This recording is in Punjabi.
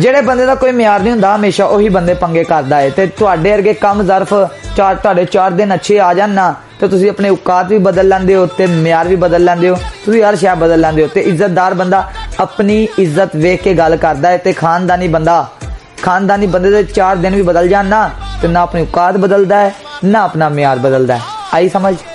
ਜਿਹੜੇ ਬੰਦੇ ਦਾ ਕੋਈ ਮਿਆਰ ਨਹੀਂ ਹੁੰਦਾ ਹਮੇਸ਼ਾ ਉਹੀ ਬੰਦੇ ਪੰਗੇ ਕਰਦਾ ਹੈ। ਤੇ ਤੁਹਾਡੇ ਵਰਗੇ ਕੰਮ ਜ਼ਰਫ ਤੁਹਾਡੇ 4 ਦਿਨ ਅੱਛੇ ਆ ਜਾਣ ਨਾ ਤੇ ਤੁਸੀਂ ਆਪਣੇ ਔਕਾਤ ਵੀ ਬਦਲ ਲੈਂਦੇ ਹੋ ਤੇ ਮਿਆਰ ਵੀ ਬਦਲ ਲੈਂਦੇ ਹੋ, ਤੁਸੀਂ ਹਰ ਸ਼ੈ ਬਦਲ ਲੈਂਦੇ ਹੋ। ਤੇ ਇੱਜ਼ਤਦਾਰ ਬੰਦਾ ਆਪਣੀ ਇੱਜ਼ਤ ਵੇਖ ਕੇ ਗੱਲ ਕਰਦਾ ਹੈ ਤੇ ਖਾਨਦਾਨੀ ਬੰਦੇ ਦੇ 4 ਦਿਨ ਵੀ ਬਦਲ ਜਾਣ ਨਾ ਤੇ ਨਾ ਆਪਣੀ ਔਕਾਤ ਬਦਲਦਾ ਹੈ ਨਾ ਆਪਣਾ ਮਿਆਰ ਬਦਲਦਾ ਹੈ। आई समझ।